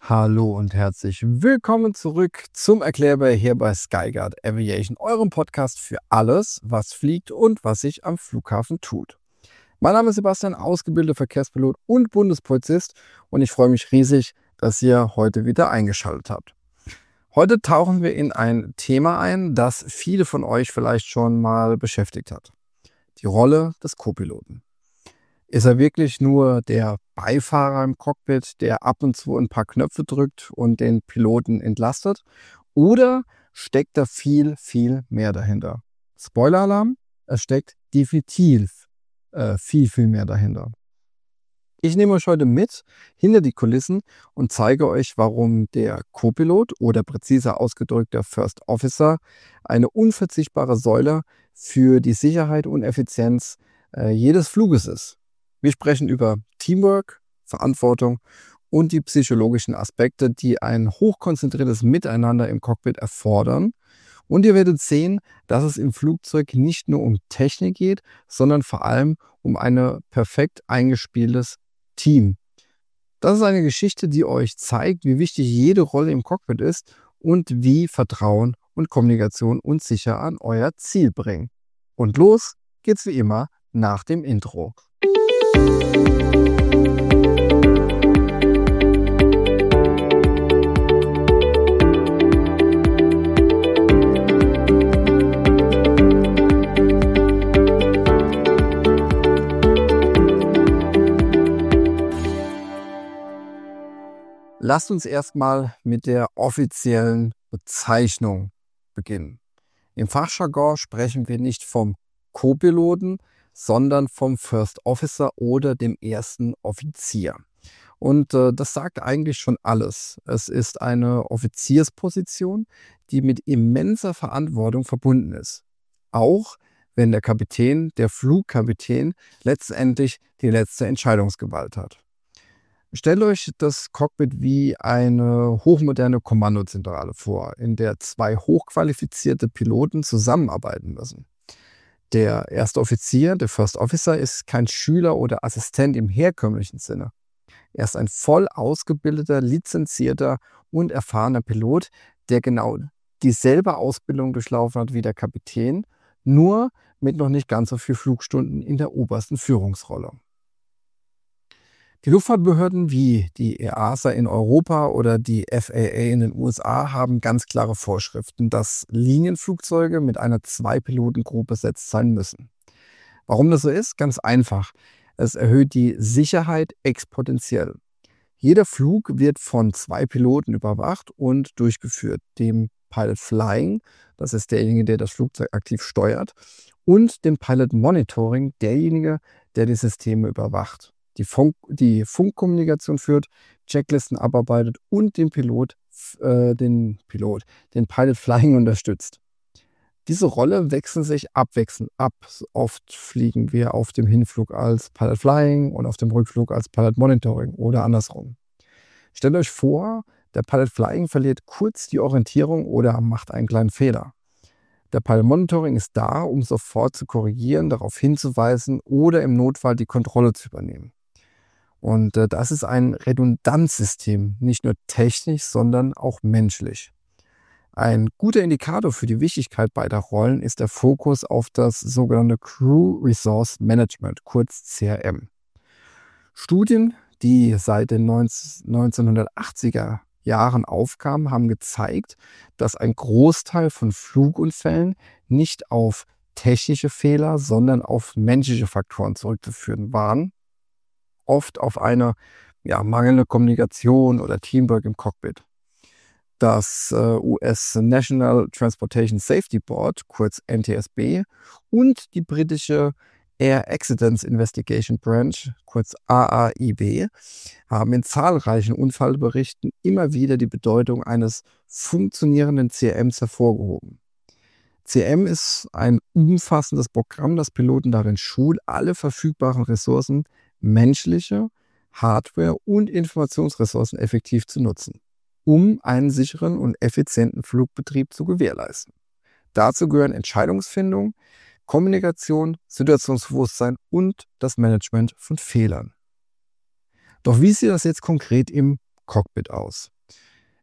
Hallo und herzlich willkommen zurück zum Erklärbär hier bei Skyguard Aviation, eurem Podcast für alles, was fliegt und was sich am Flughafen tut. Mein Name ist Sebastian, ausgebildeter Verkehrspilot und Bundespolizist, und ich freue mich riesig, dass ihr heute wieder eingeschaltet habt. Heute tauchen wir in ein Thema ein, das viele von euch vielleicht schon mal beschäftigt hat. Die Rolle des Co-Piloten. Ist er wirklich nur der Beifahrer im Cockpit, der ab und zu ein paar Knöpfe drückt und den Piloten entlastet? Oder steckt da viel, viel mehr dahinter? Spoiler-Alarm, es steckt definitiv viel mehr dahinter. Ich nehme euch heute mit hinter die Kulissen und zeige euch, warum der Co-Pilot oder präziser ausgedrückt der First Officer eine unverzichtbare Säule für die Sicherheit und Effizienz jedes Fluges ist. Wir sprechen über Teamwork, Verantwortung und die psychologischen Aspekte, die ein hochkonzentriertes Miteinander im Cockpit erfordern. Und ihr werdet sehen, dass es im Flugzeug nicht nur um Technik geht, sondern vor allem um ein perfekt eingespieltes Team. Das ist eine Geschichte, die euch zeigt, wie wichtig jede Rolle im Cockpit ist und wie Vertrauen und Kommunikation uns sicher an euer Ziel bringen. Und los geht's wie immer nach dem Intro. Lasst uns erstmal mit der offiziellen Bezeichnung beginnen. Im Fachjargon sprechen wir nicht vom Co-Piloten, sondern vom First Officer oder dem ersten Offizier. Und das sagt eigentlich schon alles. Es ist eine Offiziersposition, die mit immenser Verantwortung verbunden ist. Auch wenn der Kapitän, der Flugkapitän, letztendlich die letzte Entscheidungsgewalt hat. Stellt euch das Cockpit wie eine hochmoderne Kommandozentrale vor, in der zwei hochqualifizierte Piloten zusammenarbeiten müssen. Der erste Offizier, der First Officer, ist kein Schüler oder Assistent im herkömmlichen Sinne. Er ist ein voll ausgebildeter, lizenzierter und erfahrener Pilot, der genau dieselbe Ausbildung durchlaufen hat wie der Kapitän, nur mit noch nicht ganz so viel Flugstunden in der obersten Führungsrolle. Die Luftfahrtbehörden wie die EASA in Europa oder die FAA in den USA haben ganz klare Vorschriften, dass Linienflugzeuge mit einer Zwei-Piloten-Crew besetzt sein müssen. Warum das so ist? Ganz einfach. Es erhöht die Sicherheit exponentiell. Jeder Flug wird von zwei Piloten überwacht und durchgeführt. Dem Pilot Flying, das ist derjenige, der das Flugzeug aktiv steuert, und dem Pilot Monitoring, derjenige, der die Systeme überwacht, die Funkkommunikation führt, Checklisten abarbeitet und den Pilot Flying unterstützt. Diese Rolle wechseln sich abwechselnd ab. Oft fliegen wir auf dem Hinflug als Pilot Flying und auf dem Rückflug als Pilot Monitoring oder andersrum. Stellt euch vor, der Pilot Flying verliert kurz die Orientierung oder macht einen kleinen Fehler. Der Pilot Monitoring ist da, um sofort zu korrigieren, darauf hinzuweisen oder im Notfall die Kontrolle zu übernehmen. Und das ist ein Redundanzsystem, nicht nur technisch, sondern auch menschlich. Ein guter Indikator für die Wichtigkeit beider Rollen ist der Fokus auf das sogenannte Crew Resource Management, kurz CRM. Studien, die seit den 1980er Jahren aufkamen, haben gezeigt, dass ein Großteil von Flugunfällen nicht auf technische Fehler, sondern auf menschliche Faktoren zurückzuführen waren. Oft auf eine mangelnde Kommunikation oder Teamwork im Cockpit. Das US National Transportation Safety Board, kurz NTSB, und die britische Air Accidents Investigation Branch, kurz AAIB, haben in zahlreichen Unfallberichten immer wieder die Bedeutung eines funktionierenden CRMs hervorgehoben. CRM ist ein umfassendes Programm, das Piloten darin schult, alle verfügbaren Ressourcen, menschliche, Hardware und Informationsressourcen effektiv zu nutzen, um einen sicheren und effizienten Flugbetrieb zu gewährleisten. Dazu gehören Entscheidungsfindung, Kommunikation, Situationsbewusstsein und das Management von Fehlern. Doch wie sieht das jetzt konkret im Cockpit aus?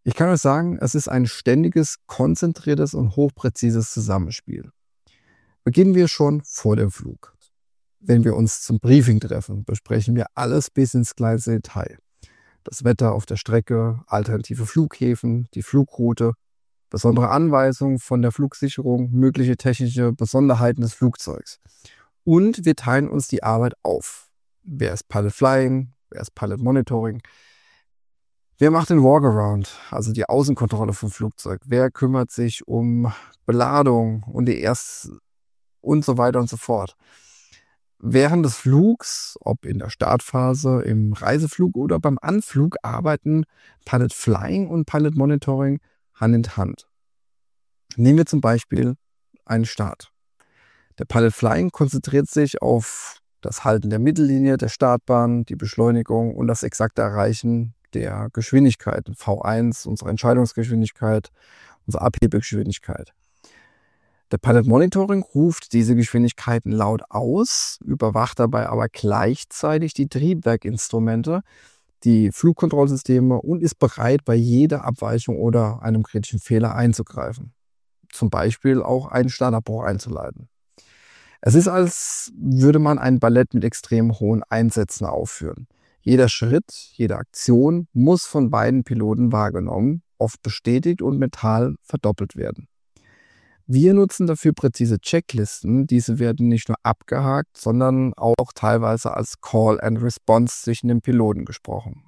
Ich kann euch sagen, es ist ein ständiges, konzentriertes und hochpräzises Zusammenspiel. Beginnen wir schon vor dem Flug. Wenn wir uns zum Briefing treffen, besprechen wir alles bis ins kleinste Detail. Das Wetter auf der Strecke, alternative Flughäfen, die Flugroute, besondere Anweisungen von der Flugsicherung, mögliche technische Besonderheiten des Flugzeugs. Und wir teilen uns die Arbeit auf. Wer ist Pilot Flying, wer ist Pilot Monitoring, wer macht den Walkaround, also die Außenkontrolle vom Flugzeug, wer kümmert sich um Beladung und und so weiter und so fort. Während des Flugs, ob in der Startphase, im Reiseflug oder beim Anflug, arbeiten Pilot Flying und Pilot Monitoring Hand in Hand. Nehmen wir zum Beispiel einen Start. Der Pilot Flying konzentriert sich auf das Halten der Mittellinie, der Startbahn, die Beschleunigung und das exakte Erreichen der Geschwindigkeit. V1, unsere Entscheidungsgeschwindigkeit, unsere Abhebegeschwindigkeit. Der Pilot Monitoring ruft diese Geschwindigkeiten laut aus, überwacht dabei aber gleichzeitig die Triebwerkinstrumente, die Flugkontrollsysteme und ist bereit, bei jeder Abweichung oder einem kritischen Fehler einzugreifen. Zum Beispiel auch einen Startabbruch einzuleiten. Es ist, als würde man ein Ballett mit extrem hohen Einsätzen aufführen. Jeder Schritt, jede Aktion muss von beiden Piloten wahrgenommen, oft bestätigt und mental verdoppelt werden. Wir nutzen dafür präzise Checklisten. Diese werden nicht nur abgehakt, sondern auch teilweise als Call and Response zwischen den Piloten gesprochen.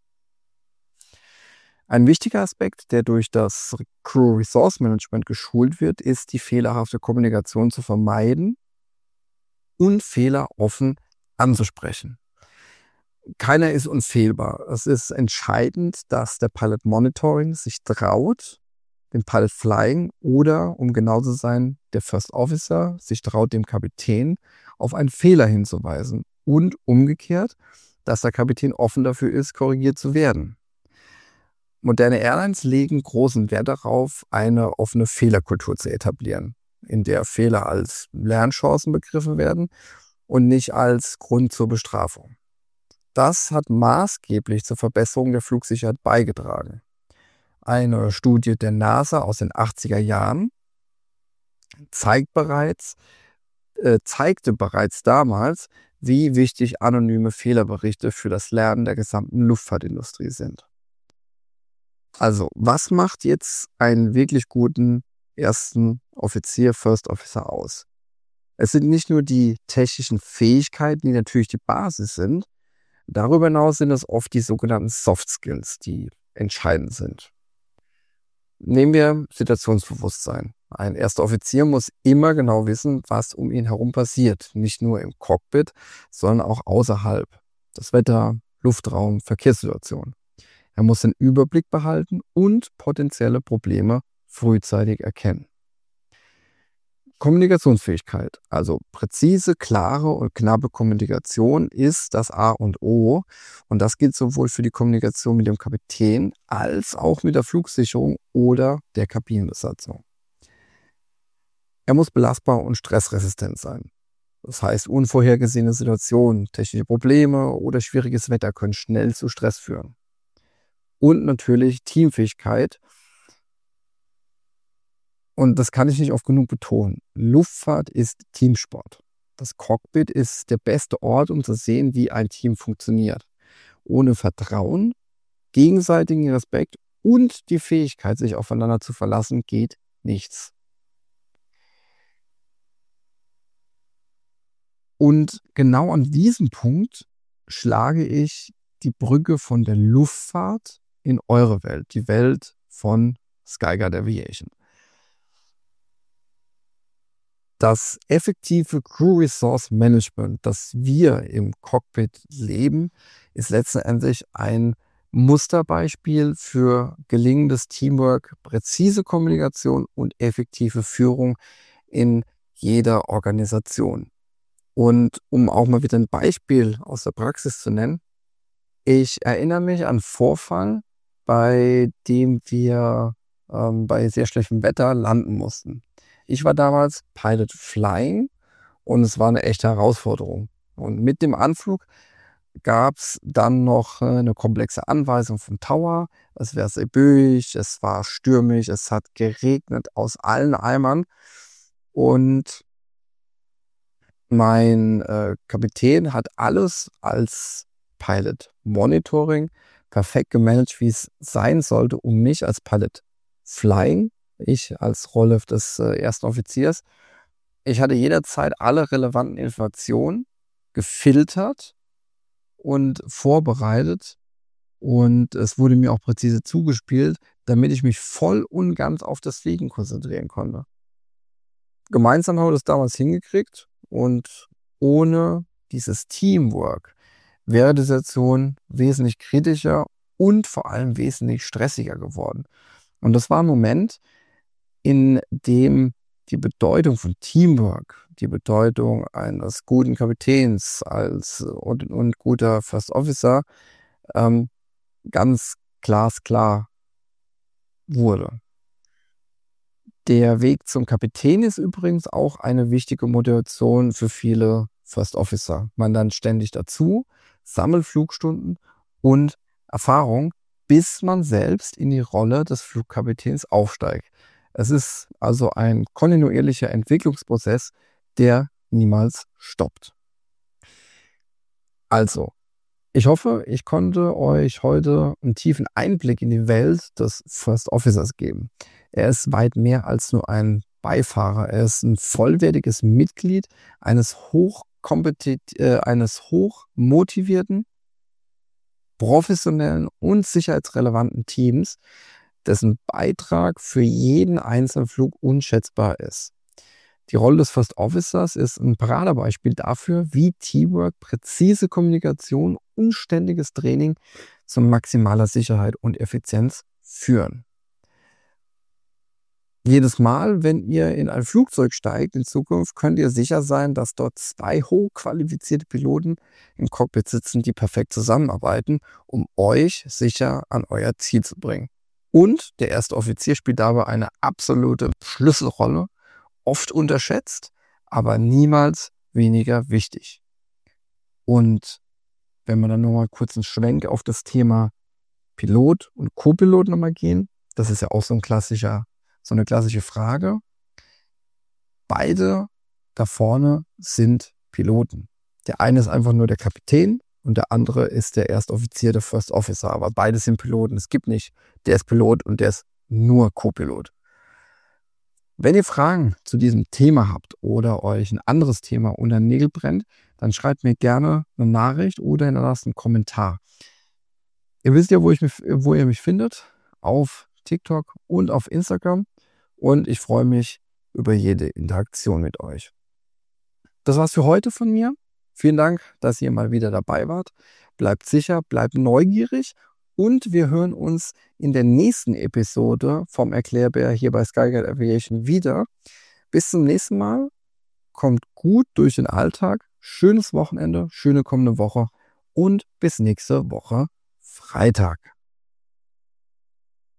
Ein wichtiger Aspekt, der durch das Crew Resource Management geschult wird, ist, die fehlerhafte Kommunikation zu vermeiden und Fehler offen anzusprechen. Keiner ist unfehlbar. Es ist entscheidend, dass der Pilot Monitoring sich traut, den Pilot Flying oder, um genau zu sein, der First Officer sich traut, dem Kapitän auf einen Fehler hinzuweisen und umgekehrt, dass der Kapitän offen dafür ist, korrigiert zu werden. Moderne Airlines legen großen Wert darauf, eine offene Fehlerkultur zu etablieren, in der Fehler als Lernchancen begriffen werden und nicht als Grund zur Bestrafung. Das hat maßgeblich zur Verbesserung der Flugsicherheit beigetragen. Eine Studie der NASA aus den 80er Jahren zeigte bereits damals, wie wichtig anonyme Fehlerberichte für das Lernen der gesamten Luftfahrtindustrie sind. Also, was macht jetzt einen wirklich guten ersten Offizier, First Officer aus? Es sind nicht nur die technischen Fähigkeiten, die natürlich die Basis sind. Darüber hinaus sind es oft die sogenannten Soft Skills, die entscheidend sind. Nehmen wir Situationsbewusstsein. Ein erster Offizier muss immer genau wissen, was um ihn herum passiert. Nicht nur im Cockpit, sondern auch außerhalb. Das Wetter, Luftraum, Verkehrssituation. Er muss den Überblick behalten und potenzielle Probleme frühzeitig erkennen. Kommunikationsfähigkeit, also präzise, klare und knappe Kommunikation, ist das A und O. Und das gilt sowohl für die Kommunikation mit dem Kapitän als auch mit der Flugsicherung oder der Kabinenbesatzung. Er muss belastbar und stressresistent sein. Das heißt, unvorhergesehene Situationen, technische Probleme oder schwieriges Wetter können schnell zu Stress führen. Und natürlich Teamfähigkeit. Und das kann ich nicht oft genug betonen. Luftfahrt ist Teamsport. Das Cockpit ist der beste Ort, um zu sehen, wie ein Team funktioniert. Ohne Vertrauen, gegenseitigen Respekt und die Fähigkeit, sich aufeinander zu verlassen, geht nichts. Und genau an diesem Punkt schlage ich die Brücke von der Luftfahrt in eure Welt, die Welt von Skyguide Aviation. Das effektive Crew Resource Management, das wir im Cockpit leben, ist letztendlich ein Musterbeispiel für gelingendes Teamwork, präzise Kommunikation und effektive Führung in jeder Organisation. Und um auch mal wieder ein Beispiel aus der Praxis zu nennen, ich erinnere mich an einen Vorfall, bei dem wir bei sehr schlechtem Wetter landen mussten. Ich war damals Pilot Flying und es war eine echte Herausforderung. Und mit dem Anflug gab es dann noch eine komplexe Anweisung vom Tower. Es wäre sehr böig, es war stürmisch, es hat geregnet aus allen Eimern. Und mein Kapitän hat alles als Pilot Monitoring perfekt gemanagt, wie es sein sollte, um mich als Pilot Flying, ich als Rolle des ersten Offiziers, ich hatte jederzeit alle relevanten Informationen gefiltert und vorbereitet, und es wurde mir auch präzise zugespielt, damit ich mich voll und ganz auf das Fliegen konzentrieren konnte. Gemeinsam haben wir das damals hingekriegt, und ohne dieses Teamwork wäre die Situation wesentlich kritischer und vor allem wesentlich stressiger geworden. Und das war ein Moment, in dem die Bedeutung von Teamwork, die Bedeutung eines guten Kapitäns und guter First Officer ähm, ganz glasklar wurde. Der Weg zum Kapitän ist übrigens auch eine wichtige Motivation für viele First Officer. Man lernt ständig dazu, sammelt Flugstunden und Erfahrung, bis man selbst in die Rolle des Flugkapitäns aufsteigt. Es ist also ein kontinuierlicher Entwicklungsprozess, der niemals stoppt. Also, ich hoffe, ich konnte euch heute einen tiefen Einblick in die Welt des First Officers geben. Er ist weit mehr als nur ein Beifahrer. Er ist ein vollwertiges Mitglied eines hochmotivierten, professionellen und sicherheitsrelevanten Teams, dessen Beitrag für jeden einzelnen Flug unschätzbar ist. Die Rolle des First Officers ist ein Paradebeispiel dafür, wie Teamwork, präzise Kommunikation und ständiges Training zu maximaler Sicherheit und Effizienz führen. Jedes Mal, wenn ihr in ein Flugzeug steigt in Zukunft, könnt ihr sicher sein, dass dort 2 hochqualifizierte Piloten im Cockpit sitzen, die perfekt zusammenarbeiten, um euch sicher an euer Ziel zu bringen. Und der erste Offizier spielt dabei eine absolute Schlüsselrolle, oft unterschätzt, aber niemals weniger wichtig. Und wenn wir dann nochmal kurz einen Schwenk auf das Thema Pilot und Co-Pilot nochmal gehen, das ist ja auch so eine klassische Frage. Beide da vorne sind Piloten. Der eine ist einfach nur der Kapitän und der andere ist der Erstoffizier, der First Officer. Aber beide sind Piloten. Es gibt nicht, der ist Pilot und der ist nur Co-Pilot. Wenn ihr Fragen zu diesem Thema habt oder euch ein anderes Thema unter den Nägeln brennt, dann schreibt mir gerne eine Nachricht oder hinterlasst einen Kommentar. Ihr wisst ja, wo ihr mich findet, auf TikTok und auf Instagram, und ich freue mich über jede Interaktion mit euch. Das war's für heute von mir. Vielen Dank, dass ihr mal wieder dabei wart. Bleibt sicher, bleibt neugierig, und wir hören uns in der nächsten Episode vom Erklärbär hier bei Skyguide Aviation wieder. Bis zum nächsten Mal. Kommt gut durch den Alltag. Schönes Wochenende, schöne kommende Woche und bis nächste Woche Freitag.